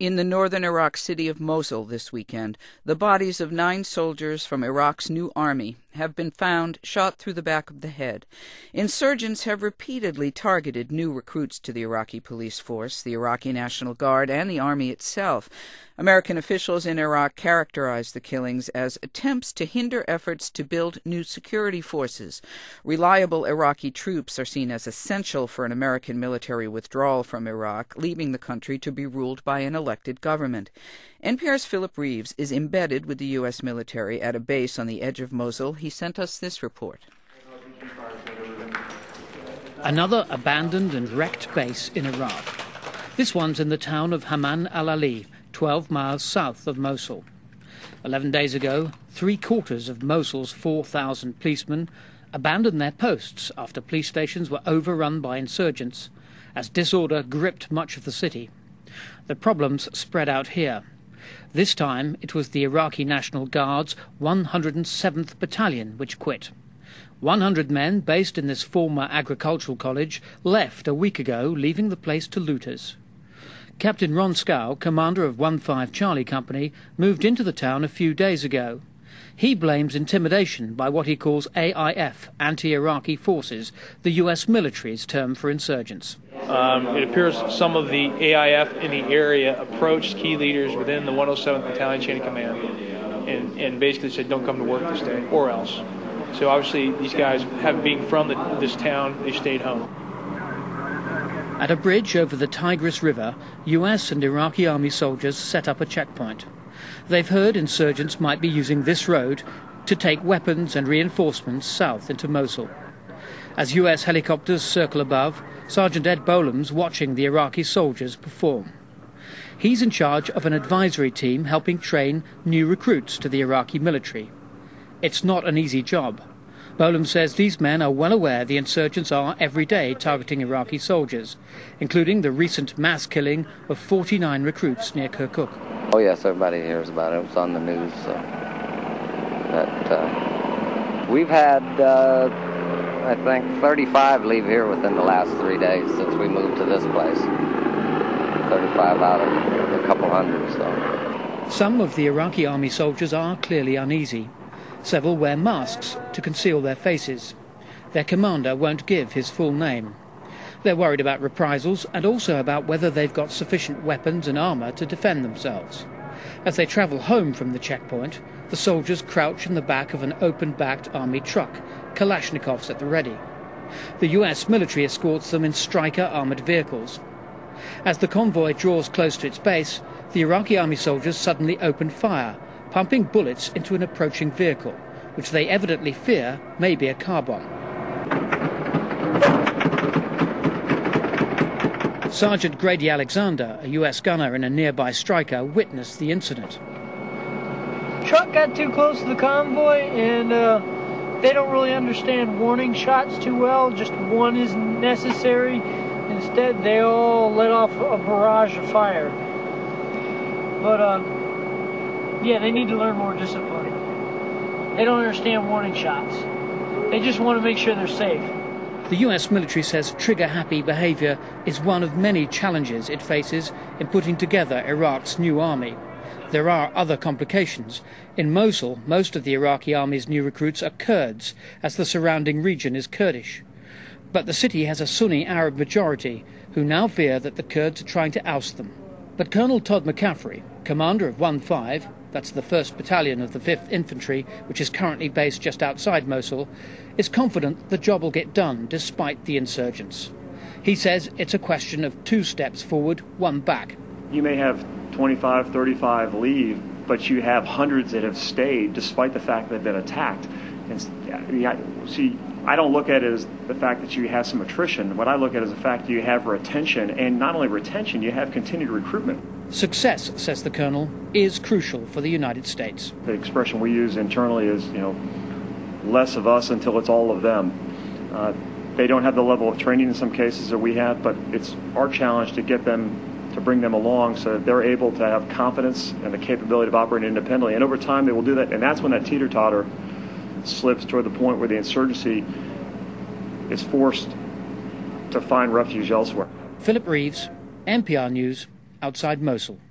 In the northern Iraq city of Mosul this weekend, the bodies of 9 soldiers from Iraq's new army have been found shot through the back of the head. Insurgents have repeatedly targeted new recruits to the Iraqi police force, the Iraqi National Guard, and the army itself. American officials in Iraq characterized the killings as attempts to hinder efforts to build new security forces. Reliable Iraqi troops are seen as essential for an American military withdrawal from Iraq, leaving the country to be ruled by an elected government. NPR's Philip Reeves is embedded with the U.S. military at a base on the edge of Mosul. He sent us this report. Another abandoned and wrecked base in Iraq. This one's in the town of Haman al-Ali, 12 miles south of Mosul. 11 days ago, 3/4 of Mosul's 4,000 policemen abandoned their posts after police stations were overrun by insurgents, as disorder gripped much of the city. The problems spread out here. This time it was the Iraqi National Guard's 107th Battalion which quit. 100 men based in this former agricultural college left a week ago, leaving the place to looters. Captain Ron Scow, commander of 15 Charlie Company, moved into the town a few days ago. He blames intimidation by what he calls AIF, anti-Iraqi forces, the U.S. military's term for insurgents. It appears some of the AIF in the area approached key leaders within the 107th Battalion chain of command and basically said, don't come to work this day or else. So obviously these guys, being from this town, they stayed home. At a bridge over the Tigris River, U.S. and Iraqi army soldiers set up a checkpoint. They've heard insurgents might be using this road to take weapons and reinforcements south into Mosul. As U.S. helicopters circle above, Sergeant Ed Bolam's watching the Iraqi soldiers perform. He's in charge of an advisory team helping train new recruits to the Iraqi military. It's not an easy job. Bolam says these men are well aware the insurgents are every day targeting Iraqi soldiers, including the recent mass killing of 49 recruits near Kirkuk. Oh yes, everybody hears about it. It was on the news. We've had, I think, 35 leave here within the last 3 days since we moved to this place. 35 out of a couple hundred. So. Some of the Iraqi army soldiers are clearly uneasy. Several wear masks to conceal their faces. Their commander won't give his full name. They're worried about reprisals and also about whether they've got sufficient weapons and armour to defend themselves. As they travel home from the checkpoint, the soldiers crouch in the back of an open-backed army truck, Kalashnikovs at the ready. The US military escorts them in Stryker armoured vehicles. As the convoy draws close to its base, the Iraqi army soldiers suddenly open fire, pumping bullets into an approaching vehicle, which they evidently fear may be a car bomb. Sergeant Grady Alexander, a US gunner in a nearby Stryker, witnessed the incident. Truck got too close to the convoy, and they don't really understand warning shots too well. Just one is necessary. Instead, they all let off a barrage of fire. But yeah, they need to learn more discipline. They don't understand warning shots. They just want to make sure they're safe. The US military says trigger-happy behaviour is one of many challenges it faces in putting together Iraq's new army. There are other complications. In Mosul, most of the Iraqi army's new recruits are Kurds, as the surrounding region is Kurdish. But the city has a Sunni Arab majority, who now fear that the Kurds are trying to oust them. But Colonel Todd McCaffrey, commander of 15, that's the 1st Battalion of the 5th Infantry, which is currently based just outside Mosul, is confident the job will get done despite the insurgents. He says it's a question of 2 steps forward, 1 back. You may have 25, 35 leave, but you have hundreds that have stayed despite the fact that they've been attacked. And see, I don't look at it as the fact that you have some attrition. What I look at is the fact that you have retention, and not only retention, you have continued recruitment. Success, says the colonel, is crucial for the United States. The expression we use internally is, less of us until it's all of them. They don't have the level of training in some cases that we have, but it's our challenge to get them, to bring them along so that they're able to have confidence and the capability of operating independently. And over time they will do that, and that's when that teeter-totter slips toward the point where the insurgency is forced to find refuge elsewhere. Philip Reeves, NPR News, outside Mosul.